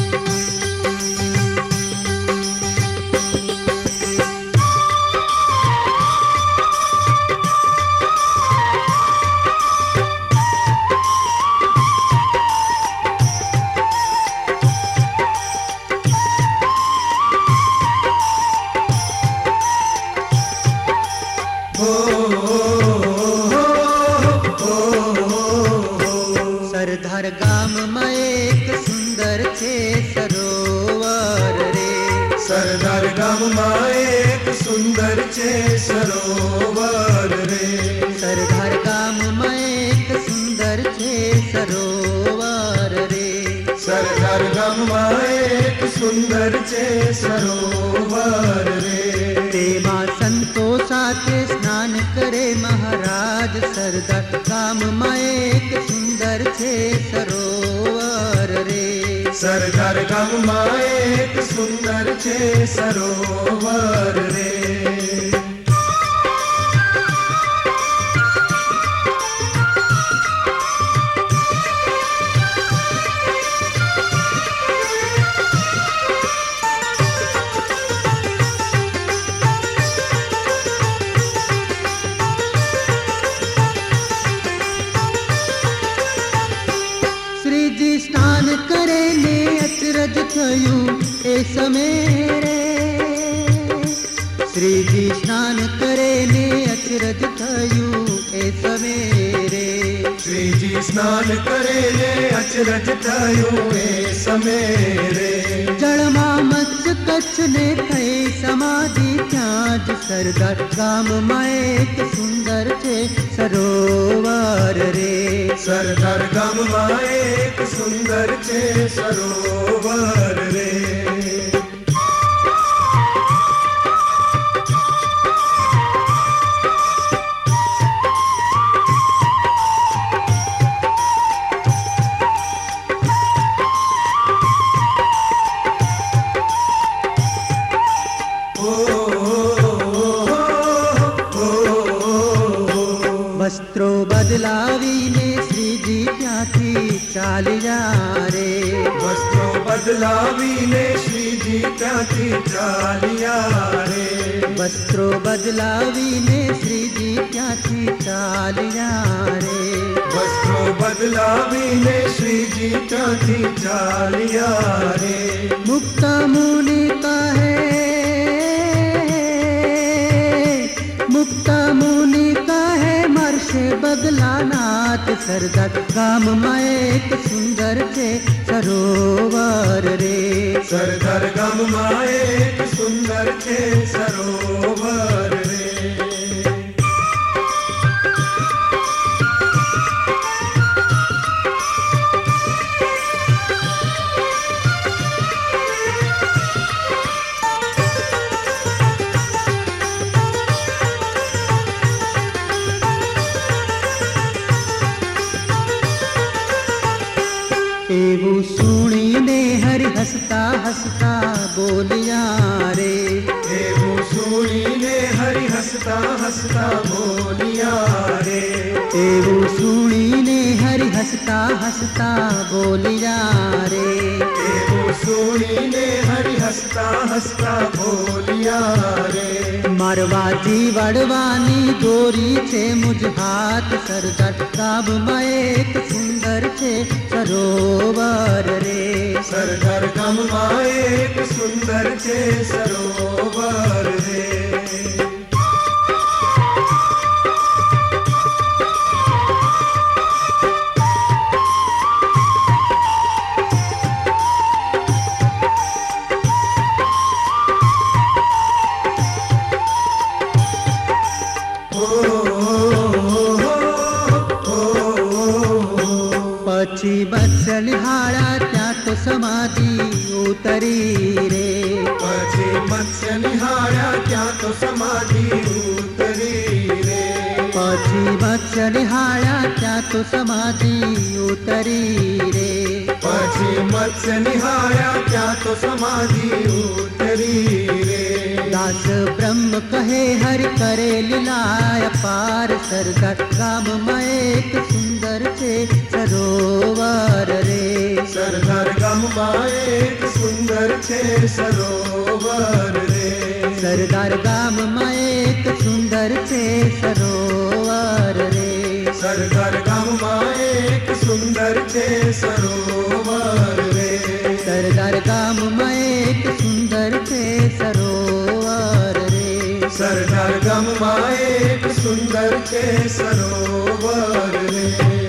सरदार गाम में एक सुंदर छे सरोवर रे। सरदार गाम में एक सुंदर छे सरोवर रे। सरदार गाम में एक सुंदर छे सरोवर रे। सरदार गाम में एक सुंदर छे सरोवर रे। तेमा संतो साथे स्नान करे महाराज। सरदार गाम में एक सुंदर छे सरोवर रे। सरदार गाम में एक सुंदर छे सरोवर रे। श्री जी स्नान करे ने अचरज थयूं ए समय रे। श्री जी स्नान करे ने अचरज थयूं ए समय रे। श्री जी स्नान करे ने अचरज थयूं ए समय रे। जलमा मत्स्य कच्छ ने थई समाधि त्याज। सरदार गाम में एक सुंदर छे सरोवर रे। सरदार गाम में एक सुंदर छे सरोवर रे। वस्त्रो बदलावीने श्रीजी ત્યાંથી ચાલ્યા રે। वस्त्रो बदलावीने श्रीजी ત્યાંથી ચાલ્યા રે। वस्त्रो बदलावीने श्रीजी ત્યાંથી ચાલ્યા रे। वस्त्रो बदलावीने श्रीजी ત્યાંથી ચાલ્યા रे। मुक्ता मुनि कहे, मुक्ता मुनि कहे मर्षे बगलानाथ। सरदार गाम में एक सुंदर छे सरोवर रे। सरदार गाम में एक सुंदर छे सरोवर रे। एवं सुनीने हरि हंसता हंसता बोलिया रे। एवं सुनीने हरि हंसता हंसता बोलिया रे। एवं सुनीने हरि हंसता हंसता बोलिया रे। एवं सुनीने हरि हंसता हंसता बोलिया रे। मारवाजी वड़वानी गोरी छे मुझ हाथ। सरदार गाम में एक सुंदर छे सरोवर रे। सरदार गाम में एक सुंदर छे सरोवर रे। पछी मत्स्य निहाळा त्या तो समाधि उतरी रे। पछी मत्स्य निहाळा त्या तो समाधि उतरी रे। पछी मत्स्य निहाळा त्या तो समाधि उतरी रे। पछी मत्स्य निहाळा त्या तो समाधि उतरी रे। दास ब्रह्म कहे हरि करे लीला अपार। सरदार गाम में एक सुंदर છે સરોવર રે. સરદાર ગામમાં એક સુંદર છે સરોવર રે. સરદાર ગામમાં એક સુંદર છે સરોવર રે. સરદાર ગામમાં એક સુંદર છે સરોવર રે. સરદાર ગામમાં એક સુંદર છે સરોવર રે. સરદાર ગામમાં એક સુંદર છે સરોવર રે.